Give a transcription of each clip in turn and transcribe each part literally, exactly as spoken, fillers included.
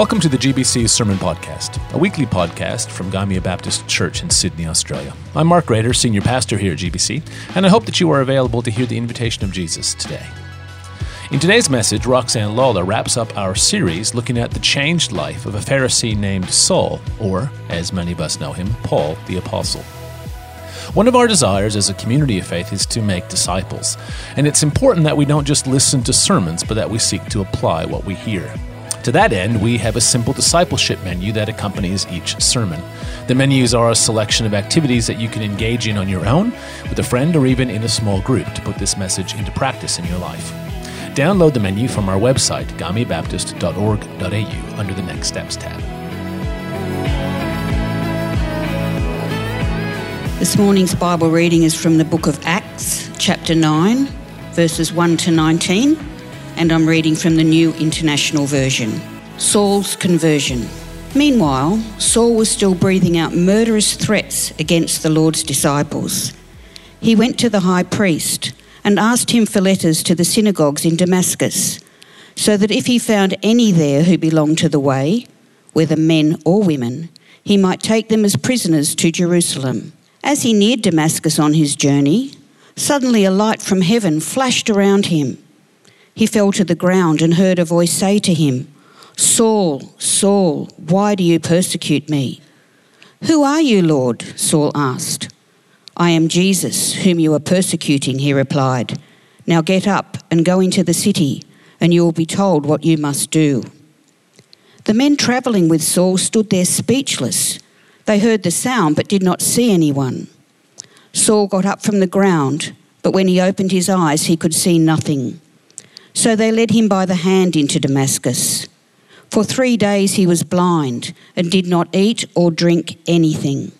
Welcome to the G B C Sermon Podcast, a weekly podcast from Gymea Baptist Church in Sydney, Australia. I'm Mark Rader, Senior Pastor here at G B C, and I hope that you are available to hear the invitation of Jesus today. In today's message, Roxanne Lawler wraps up our series looking at the changed life of a Pharisee named Saul, or, as many of us know him, Paul the Apostle. One of our desires as a community of faith is to make disciples, and it's important that we don't just listen to sermons, but that we seek to apply what we hear. To that end, we have a simple discipleship menu that accompanies each sermon. The menus are a selection of activities that you can engage in on your own, with a friend, or even in a small group to put this message into practice in your life. Download the menu from our website, gymea baptist dot org dot a u, under the Next Steps tab. This morning's Bible reading is from the book of Acts, chapter nine, verses one to nineteen. And I'm reading from the New International Version. Saul's conversion. Meanwhile, Saul was still breathing out murderous threats against the Lord's disciples. He went to the high priest and asked him for letters to the synagogues in Damascus, so that if he found any there who belonged to the way, whether men or women, he might take them as prisoners to Jerusalem. As he neared Damascus on his journey, suddenly a light from heaven flashed around him. He fell to the ground and heard a voice say to him, "Saul, Saul, why do you persecute me?" "Who are you, Lord?" Saul asked. "I am Jesus, whom you are persecuting," he replied. "Now get up and go into the city, and you will be told what you must do." The men travelling with Saul stood there speechless. They heard the sound but did not see anyone. Saul got up from the ground, but when he opened his eyes, he could see nothing. So they led him by the hand into Damascus. For three days he was blind and did not eat or drink anything.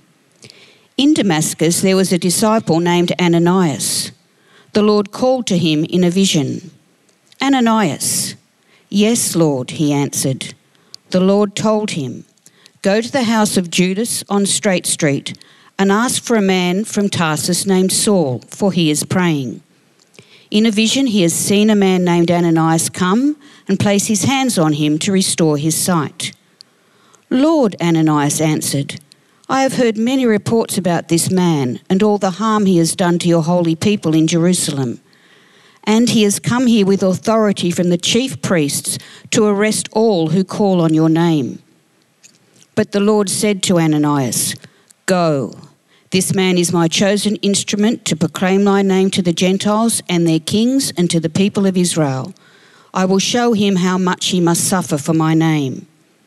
In Damascus there was a disciple named Ananias. The Lord called to him in a vision. "Ananias." "Yes, Lord," he answered. The Lord told him, "Go to the house of Judas on Straight Street and ask for a man from Tarsus named Saul, for he is praying. In a vision he has seen a man named Ananias come and place his hands on him to restore his sight." "Lord," Ananias answered, "I have heard many reports about this man and all the harm he has done to your holy people in Jerusalem. And he has come here with authority from the chief priests to arrest all who call on your name." But the Lord said to Ananias, "Go. This man is my chosen instrument to proclaim my name to the Gentiles and their kings and to the people of Israel. I will show him how much he must suffer for my name."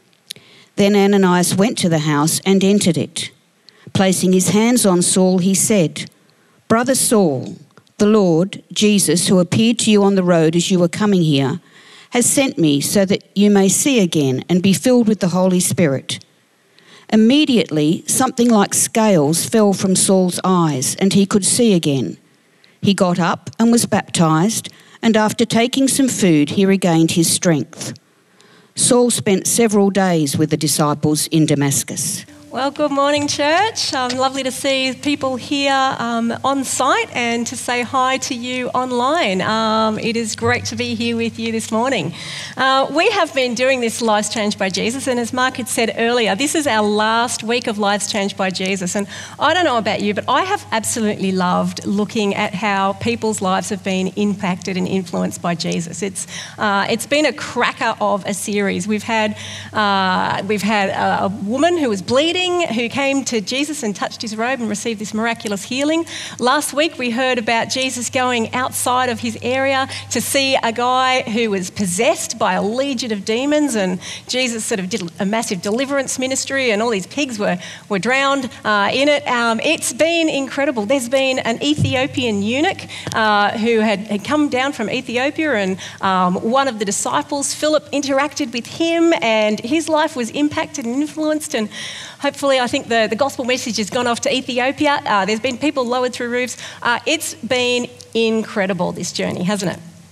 Then Ananias went to the house and entered it. Placing his hands on Saul, he said, "Brother Saul, the Lord, Jesus, who appeared to you on the road as you were coming here, has sent me so that you may see again and be filled with the Holy Spirit." Immediately, something like scales fell from Saul's eyes, and he could see again. He got up and was baptized, and after taking some food, he regained his strength. Saul spent several days with the disciples in Damascus. Well, good morning, church. Um, lovely to see people here um, on site and to say hi to you online. Um, it is great to be here with you this morning. Uh, we have been doing this Lives Changed by Jesus, and as Mark had said earlier, this is our last week of Lives Changed by Jesus. And I don't know about you, but I have absolutely loved looking at how people's lives have been impacted and influenced by Jesus. It's uh, it's been a cracker of a series. We've had uh, we've had a, a woman who was bleeding, who came to Jesus and touched his robe and received this miraculous healing. Last week we heard about Jesus going outside of his area to see a guy who was possessed by a legion of demons, and Jesus sort of did a massive deliverance ministry, and all these pigs were, were drowned uh, in it. Um, it's been incredible. There's been an Ethiopian eunuch uh, who had, had come down from Ethiopia, and um, one of the disciples, Philip, interacted with him, and his life was impacted and influenced, and hopefully, I think the, the gospel message has gone off to Ethiopia. Uh, there's been people lowered through roofs. Uh, it's been incredible, this journey, hasn't it?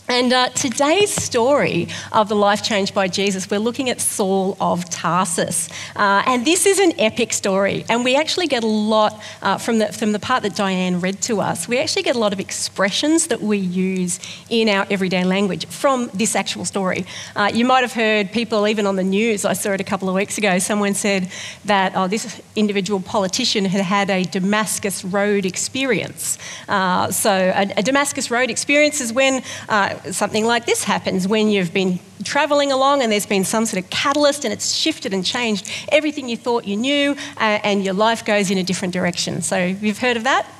And uh, today's story of the life changed by Jesus, we're looking at Saul of Tarsus. Uh, and this is an epic story. And we actually get a lot uh, from, the, from the part that Diane read to us. We actually get a lot of expressions that we use in our everyday language from this actual story. Uh, you might have heard people, even on the news, I saw it a couple of weeks ago, someone said that oh, this individual politician had had a Damascus Road experience. Uh, so a, a Damascus Road experience is when uh, something like this happens, when you've been travelling along and there's been some sort of catalyst and it's shifted and changed everything you thought you knew, uh, and your life goes in a different direction. So you've heard of that?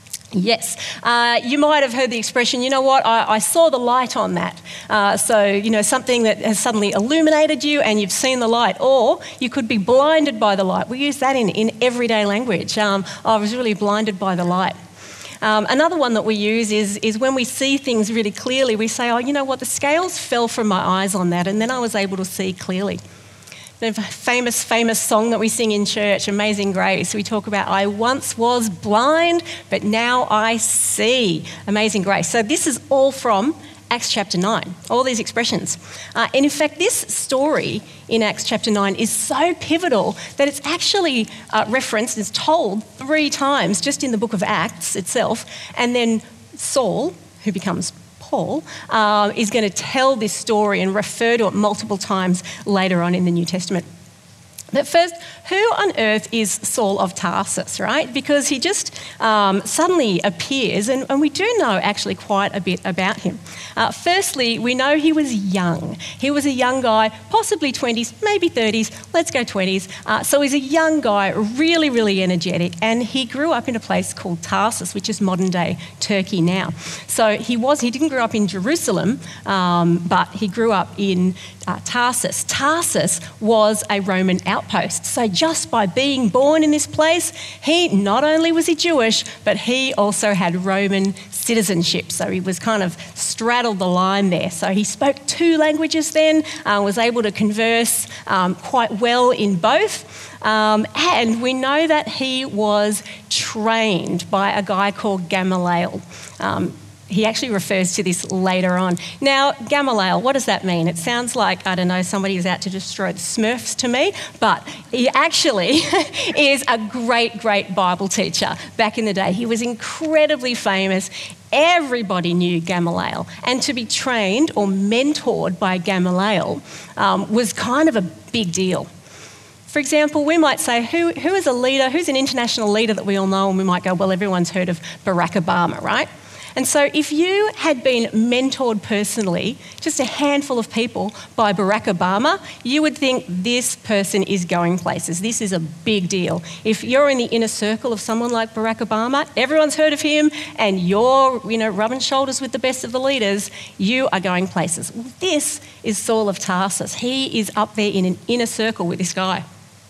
Yes. Uh, you might have heard the expression, you know what, I, I saw the light on that. Uh, so, you know, something that has suddenly illuminated you and you've seen the light. Or you could be blinded by the light. We use that in, in everyday language. Um, I was really blinded by the light. Um, another one that we use is, is when we see things really clearly, we say, oh, you know what, the scales fell from my eyes on that and then I was able to see clearly. The famous, famous song that we sing in church, Amazing Grace, we talk about, I once was blind, but now I see. Amazing Grace. So this is all from Acts chapter nine, all these expressions. Uh, and in fact, this story in Acts chapter nine is so pivotal that it's actually uh, referenced, it's told three times just in the book of Acts itself. And then Saul, who becomes Paul, uh, is going to tell this story and refer to it multiple times later on in the New Testament. But first, who on earth is Saul of Tarsus, right? Because he just um, suddenly appears, and, and we do know actually quite a bit about him. Uh, firstly, we know he was young. He was a young guy, possibly twenties, maybe thirties, let's go twenties. Uh, so he's a young guy, really, really energetic, and he grew up in a place called Tarsus, which is modern-day Turkey now. So he was, he didn't grow up in Jerusalem, um, but he grew up in uh, Tarsus. Tarsus was a Roman outpost. So just by being born in this place, he not only was he Jewish, but he also had Roman citizenship. So he was kind of straddled the line there. So he spoke two languages then, uh, was able to converse um, quite well in both. Um, and we know that he was trained by a guy called Gamaliel. Um, He actually refers to this later on. Now, Gamaliel, what does that mean? It sounds like, I don't know, somebody is out to destroy the Smurfs to me, but he actually is a great, great Bible teacher back in the day. He was incredibly famous. Everybody knew Gamaliel. And to be trained or mentored by Gamaliel um, was kind of a big deal. For example, we might say, who, who is a leader, who's an international leader that we all know? And we might go, well, everyone's heard of Barack Obama, right? And so if you had been mentored personally, just a handful of people by Barack Obama, you would think this person is going places. This is a big deal. If you're in the inner circle of someone like Barack Obama, everyone's heard of him, and you're, you know, rubbing shoulders with the best of the leaders, you are going places. Well, this is Saul of Tarsus. He is up there in an inner circle with this guy.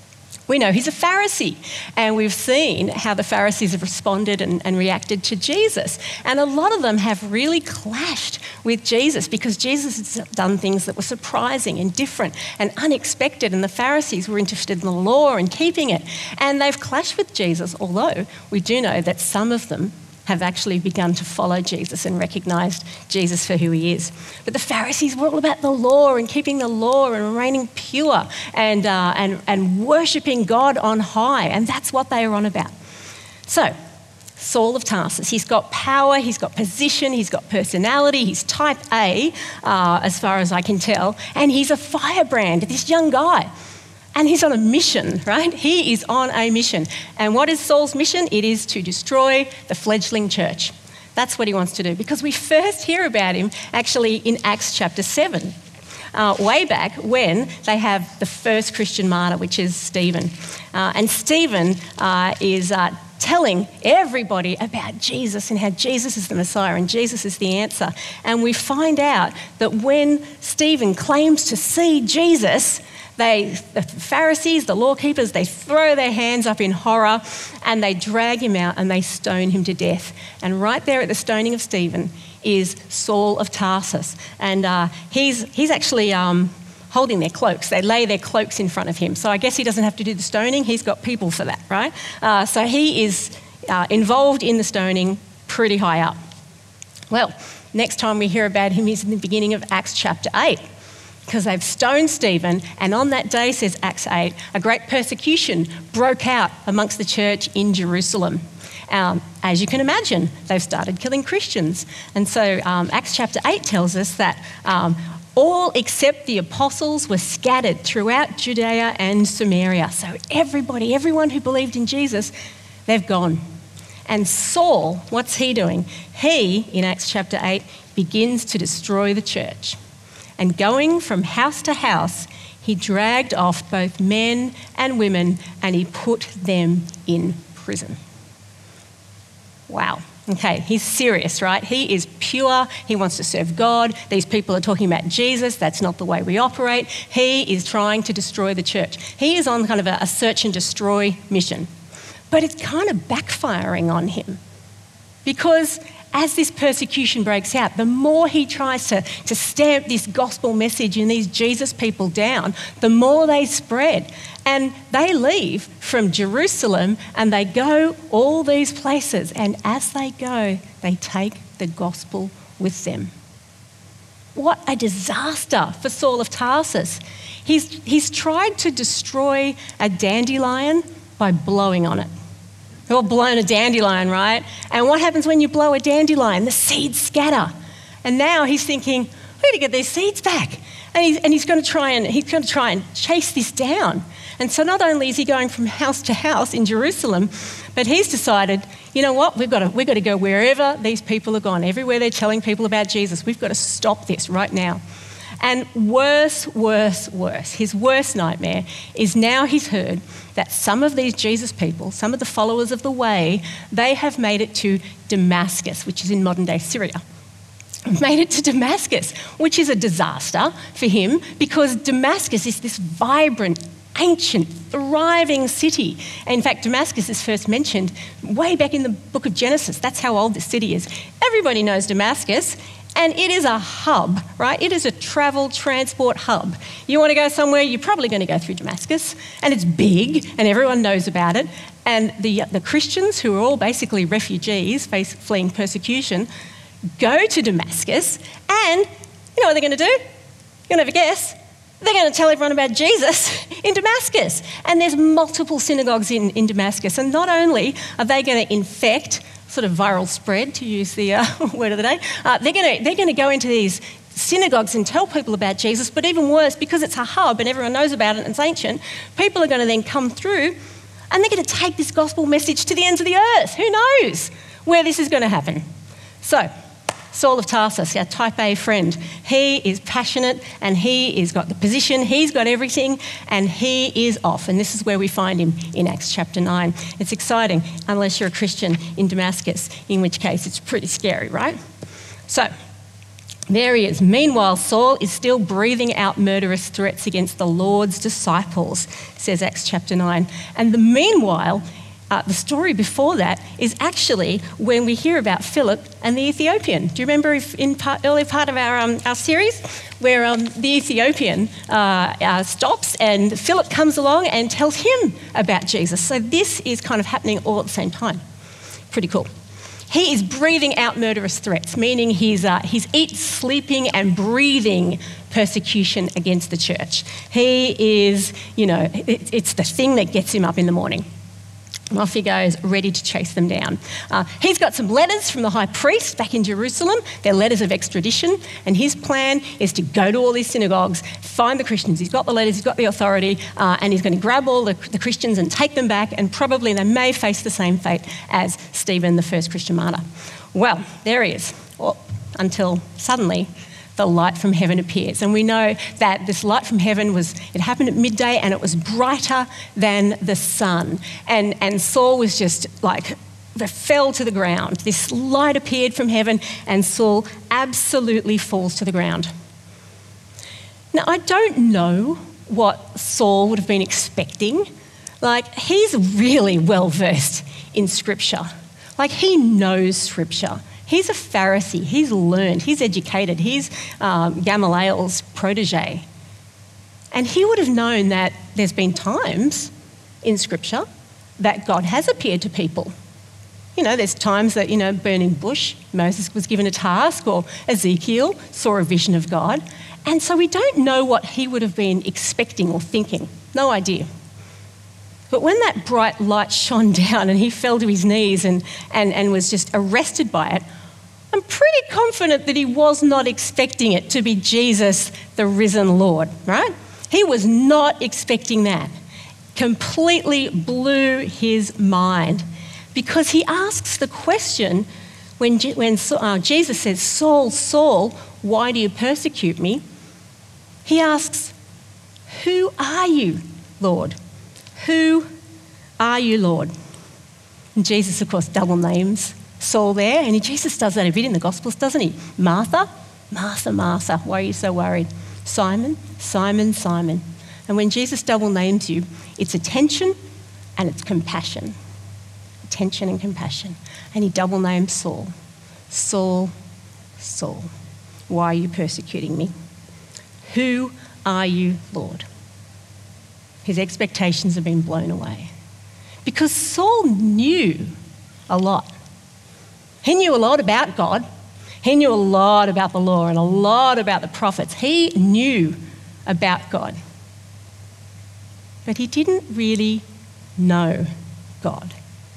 We know he's a Pharisee, and we've seen how the Pharisees have responded and, and reacted to Jesus. And a lot of them have really clashed with Jesus because Jesus has done things that were surprising and different and unexpected, and the Pharisees were interested in the law and keeping it. And they've clashed with Jesus, although we do know that some of them have actually begun to follow Jesus and recognised Jesus for who he is. But the Pharisees were all about the law and keeping the law and remaining pure and, uh, and, and worshipping God on high, and that's what they were on about. So, Saul of Tarsus, he's got power, he's got position, he's got personality, he's type A, uh, as far as I can tell, and he's a firebrand, this young guy. And he's on a mission, right? He is on a mission. And what is Saul's mission? It is to destroy the fledgling church. That's what he wants to do, because we first hear about him actually in Acts chapter seven, uh, way back when they have the first Christian martyr, which is Stephen. Uh, and Stephen uh, is uh, telling everybody about Jesus and how Jesus is the Messiah and Jesus is the answer. And we find out that when Stephen claims to see Jesus, They, the Pharisees, the law keepers, they throw their hands up in horror and they drag him out and they stone him to death. And right there at the stoning of Stephen is Saul of Tarsus. And uh, he's, he's actually um, holding their cloaks. They lay their cloaks in front of him. So I guess he doesn't have to do the stoning. He's got people for that, right? Uh, so he is uh, involved in the stoning pretty high up. Well, next time we hear about him is in the beginning of Acts chapter eight, because they've stoned Stephen, and on that day, says Acts eight, a great persecution broke out amongst the church in Jerusalem. Um, as you can imagine, they've started killing Christians. And so um, Acts chapter eight tells us that um, all except the apostles were scattered throughout Judea and Samaria. So everybody, everyone who believed in Jesus, they've gone. And Saul, what's he doing? He, in Acts chapter eight, begins to destroy the church. And going from house to house, he dragged off both men and women, and he put them in prison. Wow. Okay, he's serious, right? He is pure. He wants to serve God. These people are talking about Jesus. That's not the way we operate. He is trying to destroy the church. He is on kind of a, a search and destroy mission. But it's kind of backfiring on him, because as this persecution breaks out, the more he tries to, to stamp this gospel message and these Jesus people down, the more they spread. And they leave from Jerusalem and they go all these places. And as they go, they take the gospel with them. What a disaster for Saul of Tarsus. He's, he's tried to destroy a dandelion by blowing on it. We've all blown a dandelion, right? And what happens when you blow a dandelion? The seeds scatter. And now he's thinking, we need to get these seeds back. And he's, and he's going to try and he's going to try and chase this down. And so not only is he going from house to house in Jerusalem, but he's decided, you know what, we've got to, we've got to go wherever these people are gone, everywhere they're telling people about Jesus. We've got to stop this right now. And worse, worse, worse, his worst nightmare is now he's heard that some of these Jesus people, some of the followers of the way, they have made it to Damascus, which is in modern-day Syria. Made it to Damascus, which is a disaster for him, because Damascus is this vibrant, ancient, thriving city. In fact, Damascus is first mentioned way back in the book of Genesis. That's how old this city is. Everybody knows Damascus. And it is a hub, right? It is a travel transport hub. You want to go somewhere, you're probably going to go through Damascus. And it's big, and everyone knows about it. And the, the Christians, who are all basically refugees face, fleeing persecution, go to Damascus. And you know what they're going to do? You're going to have a guess. They're going to tell everyone about Jesus in Damascus. And there's multiple synagogues in, in Damascus. And not only are they going to infect sort of viral spread, to use the uh, word of the day, uh, they're going to they're going to go into these synagogues and tell people about Jesus, but even worse, because it's a hub and everyone knows about it and it's ancient, people are going to then come through and they're going to take this gospel message to the ends of the earth. Who knows where this is going to happen? So, Saul of Tarsus, our type A friend, he is passionate and he has got the position, he's got everything, and he is off. And this is where we find him in Acts chapter nine. It's exciting, unless you're a Christian in Damascus, in which case it's pretty scary, right? So, there he is. Meanwhile, Saul is still breathing out murderous threats against the Lord's disciples, says Acts chapter nine. And the meanwhile, Uh, the story before that is actually when we hear about Philip and the Ethiopian. Do you remember if in part, early part of our, um, our series where um, the Ethiopian uh, uh, stops and Philip comes along and tells him about Jesus? So this is kind of happening all at the same time. Pretty cool. He is breathing out murderous threats, meaning he's, uh, he's eating, sleeping and breathing persecution against the church. He is, you know, it, it's the thing that gets him up in the morning. And off he goes, ready to chase them down. Uh, he's got some letters from the high priest back in Jerusalem. They're letters of extradition. And his plan is to go to all these synagogues, find the Christians. He's got the letters, he's got the authority, uh, and he's going to grab all the, the Christians and take them back. And probably they may face the same fate as Stephen, the first Christian martyr. Well, there he is. Well, until suddenly the light from heaven appears. And we know that this light from heaven was, it happened at midday and it was brighter than the sun. And, and Saul was just like, fell to the ground. This light appeared from heaven and Saul absolutely falls to the ground. Now, I don't know what Saul would have been expecting. Like, he's really well versed in Scripture. Like, he knows Scripture. He's a Pharisee, he's learned, he's educated, he's um, Gamaliel's protege. And he would have known that there's been times in Scripture that God has appeared to people. You know, there's times that, you know, burning bush, Moses was given a task, or Ezekiel saw a vision of God. And so we don't know what he would have been expecting or thinking. No idea. But when that bright light shone down and he fell to his knees and, and, and was just arrested by it, I'm pretty confident that he was not expecting it to be Jesus, the risen Lord, right? He was not expecting that. Completely blew his mind, because he asks the question when, when uh, Jesus says, Saul, Saul, why do you persecute me? He asks, who are you, Lord? Who are you, Lord? And Jesus, of course, double names Saul there, and he, Jesus does that a bit in the Gospels, doesn't he? Martha, Martha, Martha, why are you so worried? Simon, Simon, Simon. And when Jesus double names you, it's attention and it's compassion. Attention and compassion. And he double names Saul. Saul, Saul, why are you persecuting me? Who are you, Lord? His expectations have been blown away. Because Saul knew a lot. He knew a lot about God. He knew a lot about the law and a lot about the prophets. He knew about God. But he didn't really know God.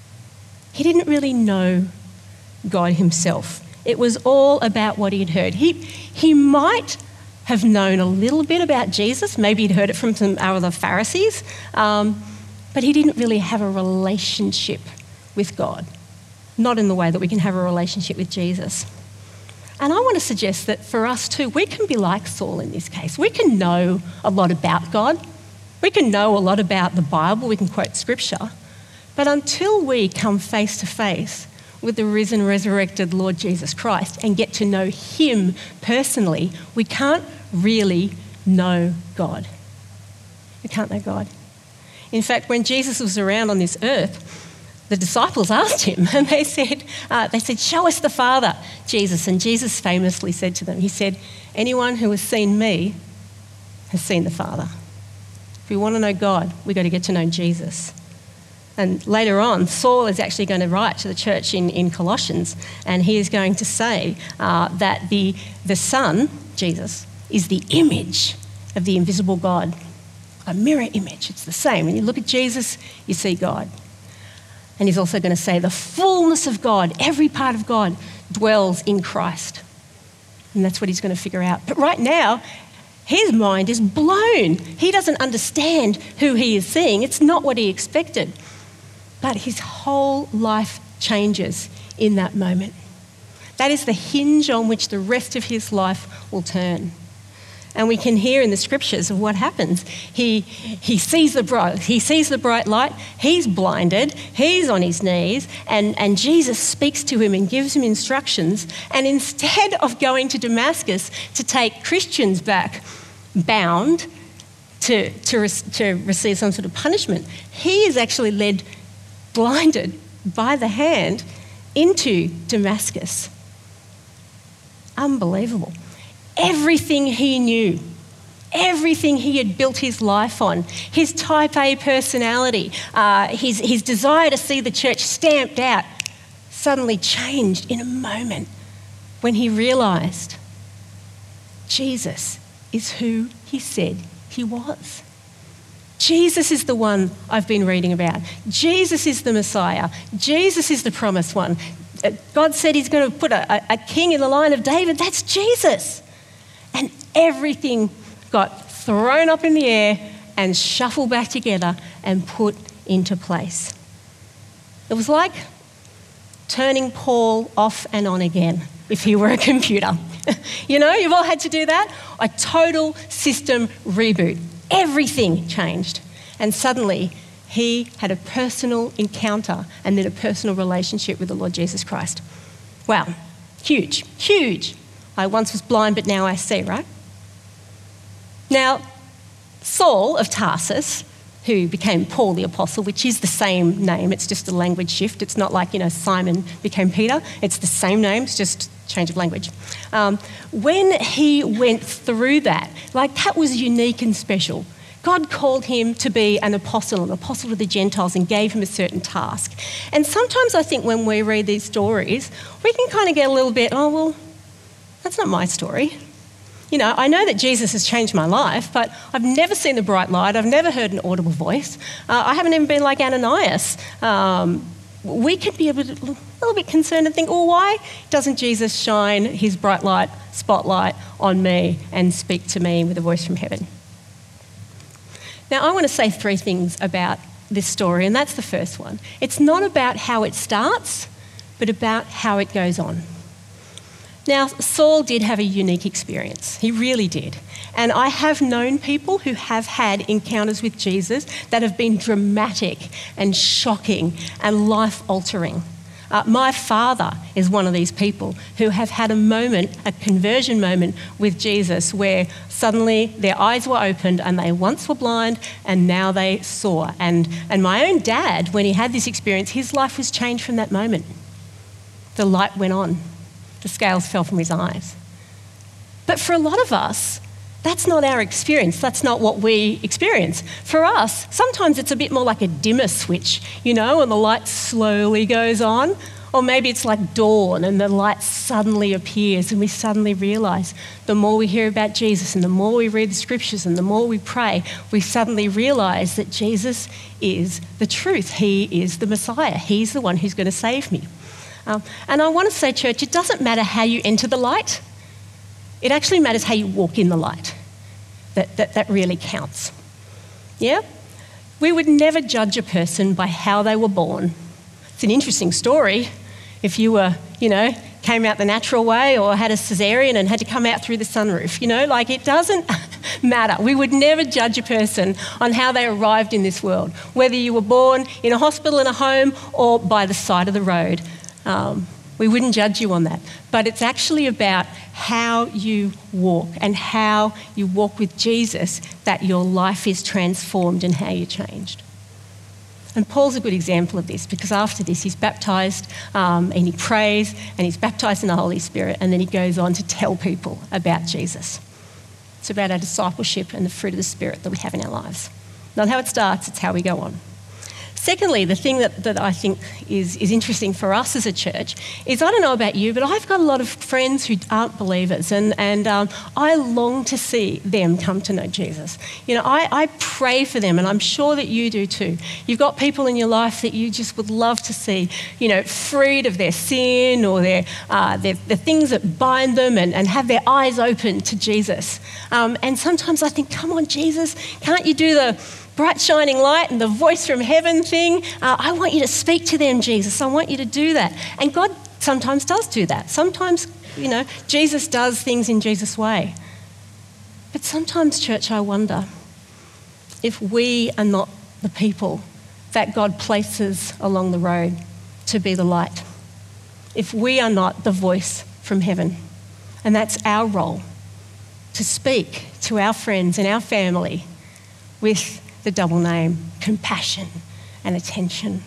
He didn't really know God himself. It was all about what he'd heard. He, he might have known a little bit about Jesus. Maybe he'd heard it from some other Pharisees. Um, but he didn't really have a relationship with God. Not in the way that we can have a relationship with Jesus. And I want to suggest that for us too, we can be like Saul in this case. We can know a lot about God. We can know a lot about the Bible. We can quote scripture. But until we come face to face with the risen, resurrected Lord Jesus Christ and get to know him personally, we can't really know God. We can't know God. In fact, when Jesus was around on this earth, the disciples asked him, and they said, uh, they said, show us the Father, Jesus. And Jesus famously said to them, he said, anyone who has seen me has seen the Father. If we want to know God, we've got to get to know Jesus. And later on, Saul is actually going to write to the church in, in Colossians, and he is going to say uh, that the, the Son, Jesus, is the image of the invisible God. A mirror image, it's the same. When you look at Jesus, you see God. And he's also going to say the fullness of God, every part of God, dwells in Christ. And that's what he's going to figure out. But right now, his mind is blown. He doesn't understand who he is seeing. It's not what he expected. But his whole life changes in that moment. That is the hinge on which the rest of his life will turn. And we can hear in the scriptures of what happens. He, he sees the bright, he sees the bright light, he's blinded, he's on his knees, and, and Jesus speaks to him and gives him instructions. And instead of going to Damascus to take Christians back bound to, to, to receive some sort of punishment, he is actually led blinded by the hand into Damascus. Unbelievable. Everything he knew, everything he had built his life on, his type A personality, uh, his, his desire to see the church stamped out, suddenly changed in a moment when he realised Jesus is who he said he was. Jesus is the one I've been reading about. Jesus is the Messiah. Jesus is the promised one. God said he's going to put a, a, a king in the line of David. That's Jesus. And everything got thrown up in the air and shuffled back together and put into place. It was like turning Paul off and on again if he were a computer. You know, you've all had to do that. A total system reboot. Everything changed. And suddenly he had a personal encounter and then a personal relationship with the Lord Jesus Christ. Wow, huge, huge. I once was blind, but now I see, right? Now, Saul of Tarsus, who became Paul the Apostle, which is the same name, it's just a language shift. It's not like, you know, Simon became Peter. It's the same name, it's just change of language. Um, when he went through that, like that was unique and special. God called him to be an apostle, an apostle to the Gentiles, and gave him a certain task. And sometimes I think when we read these stories, we can kind of get a little bit, oh, well, that's not my story. You know, I know that Jesus has changed my life, but I've never seen the bright light. I've never heard an audible voice. Uh, I haven't even been like Ananias. Um, we could be a, bit, a little bit concerned and think, oh, why doesn't Jesus shine his bright light, spotlight on me and speak to me with a voice from heaven? Now, I want to say three things about this story, and that's the first one. It's not about how it starts, but about how it goes on. Now, Saul did have a unique experience. He really did. And I have known people who have had encounters with Jesus that have been dramatic and shocking and life-altering. Uh, my father is one of these people who have had a moment, a conversion moment with Jesus where suddenly their eyes were opened and they once were blind and now they saw. And, and my own dad, when he had this experience, his life was changed from that moment. The light went on. The scales fell from his eyes. But for a lot of us, that's not our experience. That's not what we experience. For us, sometimes it's a bit more like a dimmer switch, you know, and the light slowly goes on. Or maybe it's like dawn and the light suddenly appears and we suddenly realise the more we hear about Jesus and the more we read the scriptures and the more we pray, we suddenly realise that Jesus is the truth. He is the Messiah. He's the one who's going to save me. Um, and I want to say, church, it doesn't matter how you enter the light. It actually matters how you walk in the light. That, that, that really counts. Yeah? We would never judge a person by how they were born. It's an interesting story. If you were, you know, came out the natural way or had a cesarean and had to come out through the sunroof, you know, like it doesn't matter. We would never judge a person on how they arrived in this world, whether you were born in a hospital, in a home, or by the side of the road. Um, we wouldn't judge you on that. But it's actually about how you walk and how you walk with Jesus that your life is transformed and how you're changed. And Paul's a good example of this because after this he's baptised um, and he prays and he's baptised in the Holy Spirit and then he goes on to tell people about Jesus. It's about our discipleship and the fruit of the Spirit that we have in our lives. Not how it starts, it's how we go on. Secondly, the thing that, that I think is, is interesting for us as a church is, I don't know about you, but I've got a lot of friends who aren't believers and, and um, I long to see them come to know Jesus. You know, I, I pray for them and I'm sure that you do too. You've got people in your life that you just would love to see, you know, freed of their sin or their, uh, their, the things that bind them and, and have their eyes open to Jesus. Um, and sometimes I think, come on, Jesus, can't you do the bright shining light and the voice from heaven thing? Uh, I want you to speak to them, Jesus. I want you to do that. And God sometimes does do that. Sometimes, you know, Jesus does things in Jesus' way. But sometimes, church, I wonder if we are not the people that God places along the road to be the light. If we are not the voice from heaven. And that's our role, to speak to our friends and our family with the double name, compassion and attention.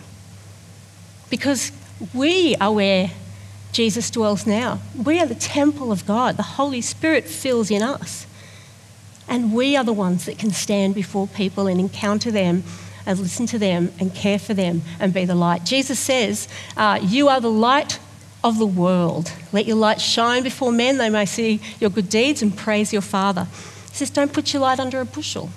Because we are where Jesus dwells now. We are the temple of God. The Holy Spirit fills in us. And we are the ones that can stand before people and encounter them and listen to them and care for them and be the light. Jesus says, uh, you are the light of the world. Let your light shine before men, they may see your good deeds and praise your Father. He says, don't put your light under a bushel.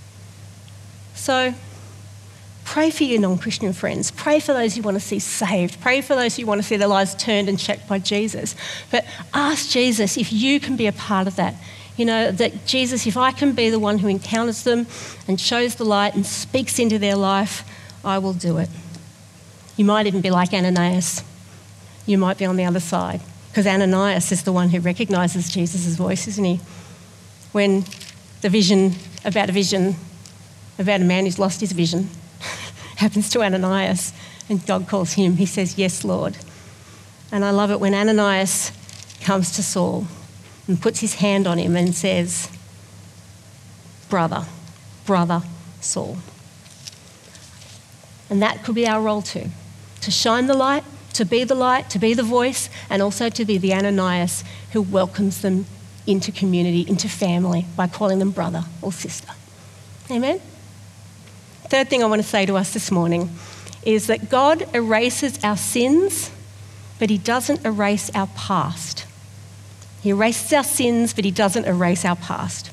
So pray for your non-Christian friends. Pray for those you want to see saved. Pray for those you want to see their lives turned and checked by Jesus. But ask Jesus if you can be a part of that. You know, that Jesus, if I can be the one who encounters them and shows the light and speaks into their life, I will do it. You might even be like Ananias. You might be on the other side. Because Ananias is the one who recognises Jesus' voice, isn't he? When the vision, about a vision, about a man who's lost his vision happens to Ananias and God calls him, he says, yes, Lord. And I love it when Ananias comes to Saul and puts his hand on him and says, brother, brother Saul. And that could be our role too, to shine the light, to be the light, to be the voice, and also to be the Ananias who welcomes them into community, into family, by calling them brother or sister. Amen? Third thing I want to say to us this morning is that God erases our sins, but he doesn't erase our past. He erases our sins, but he doesn't erase our past.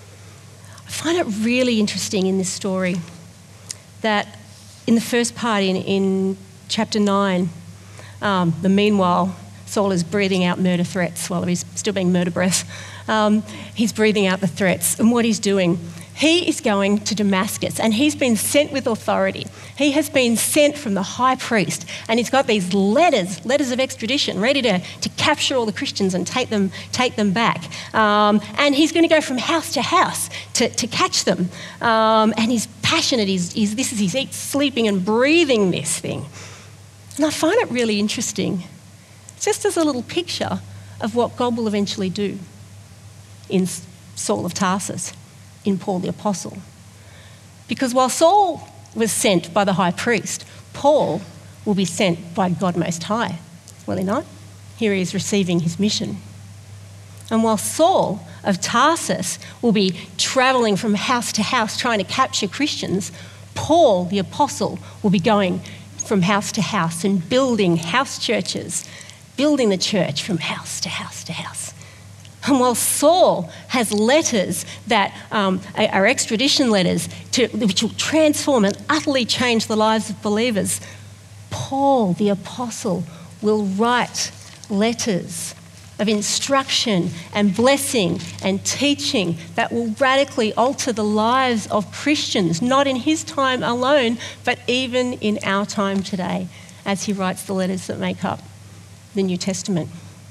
I find it really interesting in this story that in the first part, in, in chapter nine, um, the meanwhile, Saul is breathing out murder threats while he's still being murder breath. Um, he's breathing out the threats. And what he's doing, he is going to Damascus, and he's been sent with authority. He has been sent from the high priest, and he's got these letters, letters of extradition, ready to, to capture all the Christians and take them, take them back. Um, and he's going to go from house to house to, to catch them. Um, and he's passionate. He's, he's, this is his eat, sleeping and breathing this thing. And I find it really interesting, just as a little picture of what God will eventually do in Saul of Tarsus, in Paul the Apostle. Because while Saul was sent by the high priest, Paul will be sent by God Most High, will he not? Here he is receiving his mission. And while Saul of Tarsus will be travelling from house to house trying to capture Christians, Paul the Apostle will be going from house to house and building house churches, building the church from house to house to house. And while Saul has letters that um, are extradition letters to, which will transform and utterly change the lives of believers, Paul the Apostle will write letters of instruction and blessing and teaching that will radically alter the lives of Christians, not in his time alone, but even in our time today, as he writes the letters that make up the New Testament.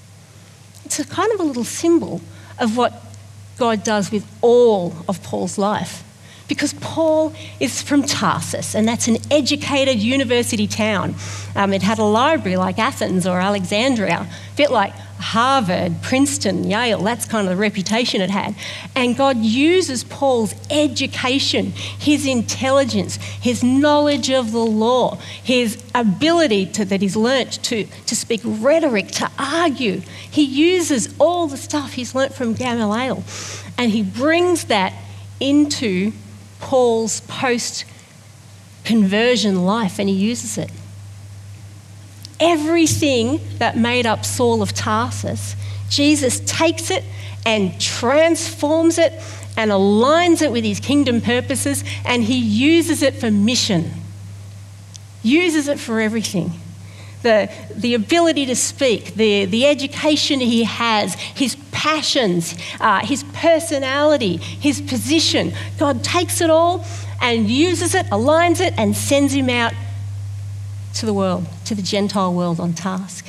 It's a kind of a little symbol of what God does with all of Paul's life. Because Paul is from Tarsus, and that's an educated university town. Um, it had a library like Athens or Alexandria, a bit like Harvard, Princeton, Yale. That's kind of the reputation it had. And God uses Paul's education, his intelligence, his knowledge of the law, his ability to, that he's learnt to, to speak rhetoric, to argue. He uses all the stuff he's learnt from Gamaliel, and he brings that into Paul's post-conversion life, and he uses it. Everything that made up Saul of Tarsus, Jesus takes it and transforms it and aligns it with his kingdom purposes, and he uses it for mission. Uses it for everything. The, the ability to speak, the, the education he has, his passions, uh, his personality, his position. God takes it all and uses it, aligns it, and sends him out to the world, to the Gentile world on task.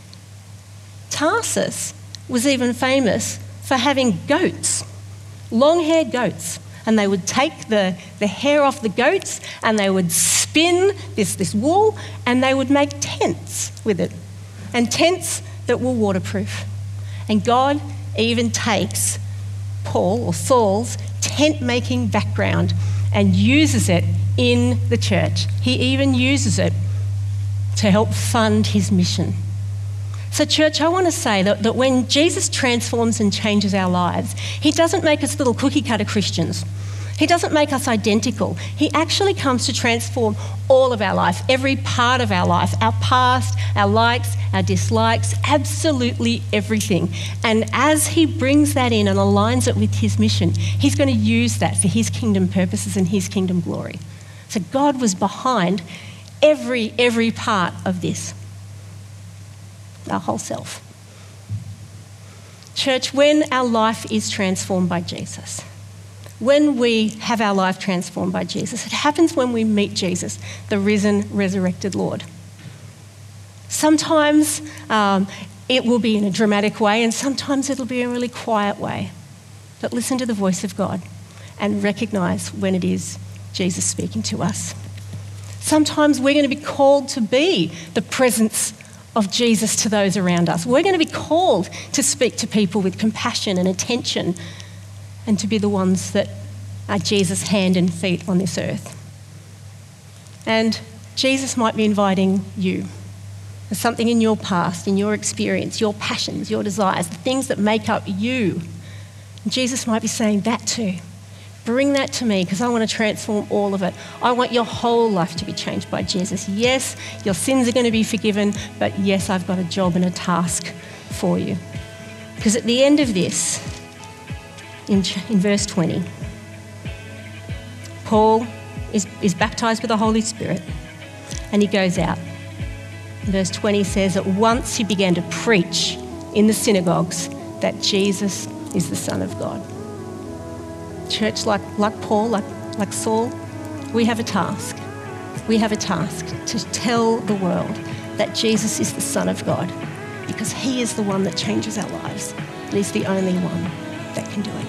Tarsus was even famous for having goats, long-haired goats. And they would take the, the hair off the goats and they would spin this, this wool and they would make tents with it. And tents that were waterproof. And God even takes Paul or Saul's tent-making background and uses it in the church. He even uses it to help fund his mission. So church, I want to say that, that when Jesus transforms and changes our lives, he doesn't make us little cookie cutter Christians. He doesn't make us identical. He actually comes to transform all of our life, every part of our life, our past, our likes, our dislikes, absolutely everything. And as he brings that in and aligns it with his mission, he's going to use that for his kingdom purposes and his kingdom glory. So God was behind every, every part of this. Our whole self. Church, when our life is transformed by Jesus, when we have our life transformed by Jesus, it happens when we meet Jesus, the risen, resurrected Lord. Sometimes um, it will be in a dramatic way, and sometimes it'll be in a really quiet way. But listen to the voice of God and recognise when it is Jesus speaking to us. Sometimes we're going to be called to be the presence of Jesus to those around us. We're going to be called to speak to people with compassion and attention and to be the ones that are Jesus' hand and feet on this earth. And Jesus might be inviting you. There's something in your past, in your experience, your passions, your desires, the things that make up you. And Jesus might be saying that too. Bring that to me because I want to transform all of it. I want your whole life to be changed by Jesus. Yes, your sins are going to be forgiven, but yes, I've got a job and a task for you. Because at the end of this, in, in verse twenty, Paul is, is baptised with the Holy Spirit and he goes out. Verse twenty says, at once he began to preach in the synagogues that Jesus is the Son of God. Church, like, like Paul, like, like Saul, we have a task. We have a task to tell the world that Jesus is the Son of God because he is the one that changes our lives and he's the only one that can do it.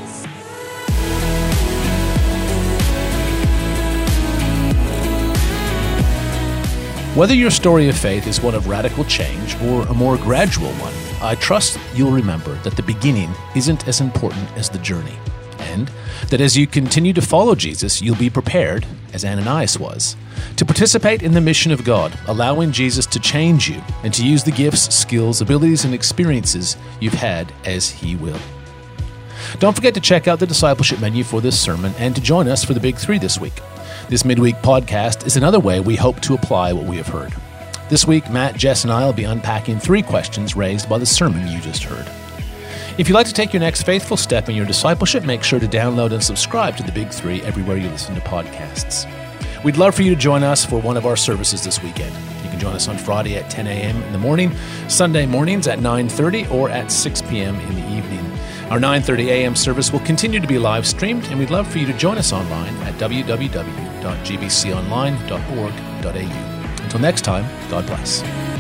Whether your story of faith is one of radical change or a more gradual one, I trust you'll remember that the beginning isn't as important as the journey, and that as you continue to follow Jesus, you'll be prepared, as Ananias was, to participate in the mission of God, allowing Jesus to change you and to use the gifts, skills, abilities, and experiences you've had as he will. Don't forget to check out the discipleship menu for this sermon and to join us for the Big Three this week. This midweek podcast is another way we hope to apply what we have heard. This week, Matt, Jess, and I will be unpacking three questions raised by the sermon you just heard. If you'd like to take your next faithful step in your discipleship, make sure to download and subscribe to the Big Three everywhere you listen to podcasts. We'd love for you to join us for one of our services this weekend. You can join us on Friday at ten a.m. in the morning, Sunday mornings at nine thirty, or at six p.m. in the evening. Our nine thirty a.m. service will continue to be live streamed, and we'd love for you to join us online at w w w dot g b c online dot org dot a u. Until next time, God bless.